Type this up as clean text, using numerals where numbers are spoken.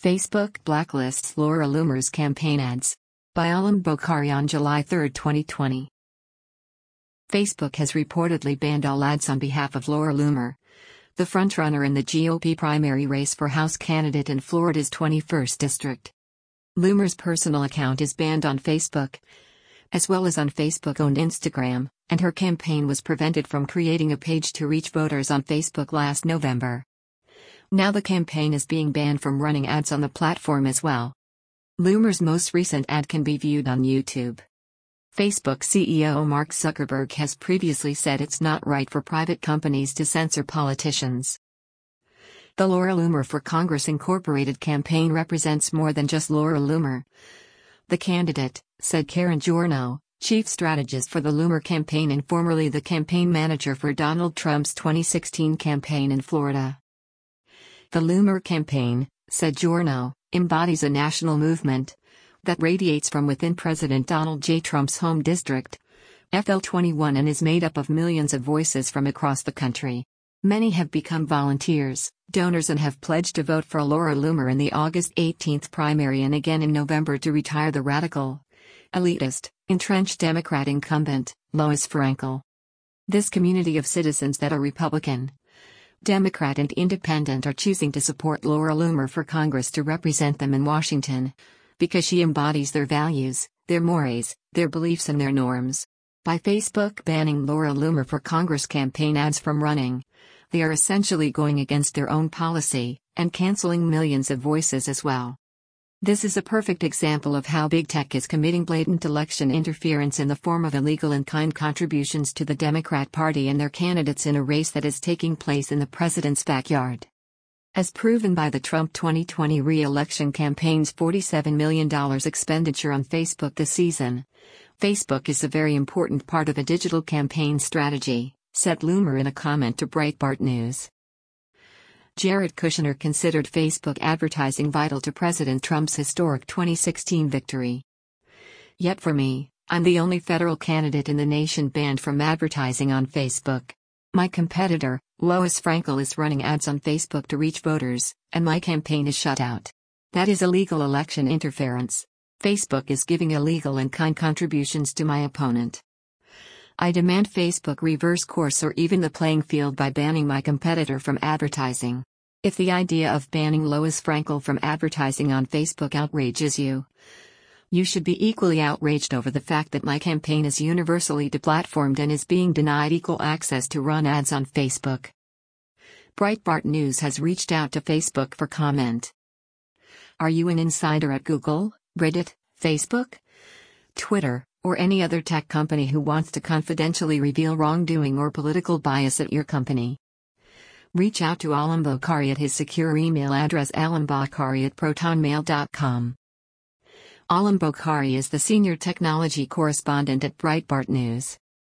Facebook blacklists Laura Loomer's campaign ads. By Alam Bokhari on July 3, 2020. Facebook has reportedly banned all ads on behalf of Laura Loomer, the frontrunner in the GOP primary race for House candidate in Florida's 21st district. Loomer's personal account is banned on Facebook, as well as on Facebook-owned Instagram, and her campaign was prevented from creating a page to reach voters on Facebook last November. Now the campaign is being banned from running ads on the platform as well. Loomer's most recent ad can be viewed on YouTube. Facebook CEO Mark Zuckerberg has previously said it's not right for private companies to censor politicians. The Laura Loomer for Congress Incorporated campaign represents more than just Laura Loomer. The candidate, said Karen Giorno, chief strategist for the Loomer campaign and formerly the campaign manager for Donald Trump's 2016 campaign in Florida. The Loomer campaign, said Giorno, embodies a national movement that radiates from within President Donald J. Trump's home district, FL21, and is made up of millions of voices from across the country. Many have become volunteers, donors, and have pledged to vote for Laura Loomer in the August 18th primary and again in November to retire the radical, elitist, entrenched Democrat incumbent, Lois Frankel. This community of citizens that are Republican, Democrat, and Independent are choosing to support Laura Loomer for Congress to represent them in Washington, because she embodies their values, their mores, their beliefs, and their norms. By Facebook banning Laura Loomer for Congress campaign ads from running, they are essentially going against their own policy, and canceling millions of voices as well. This is a perfect example of how big tech is committing blatant election interference in the form of illegal in-kind contributions to the Democrat Party and their candidates in a race that is taking place in the president's backyard. As proven by the Trump 2020 re-election campaign's $47 million expenditure on Facebook this season, Facebook is a very important part of a digital campaign strategy, said Loomer in a comment to Breitbart News. Jared Kushner considered Facebook advertising vital to President Trump's historic 2016 victory. Yet for me, I'm the only federal candidate in the nation banned from advertising on Facebook. My competitor, Lois Frankel, is running ads on Facebook to reach voters, and my campaign is shut out. That is illegal election interference. Facebook is giving illegal in-kind contributions to my opponent. I demand Facebook reverse course or even the playing field by banning my competitor from advertising. If the idea of banning Lois Frankel from advertising on Facebook outrages you, you should be equally outraged over the fact that my campaign is universally deplatformed and is being denied equal access to run ads on Facebook. Breitbart News has reached out to Facebook for comment. Are you an insider at Google, Reddit, Facebook, Twitter, or any other tech company who wants to confidentially reveal wrongdoing or political bias at your company? Reach out to Alam Bokhari at his secure email address alambokhari@protonmail.com. Alam Bokhari is the senior technology correspondent at Breitbart News.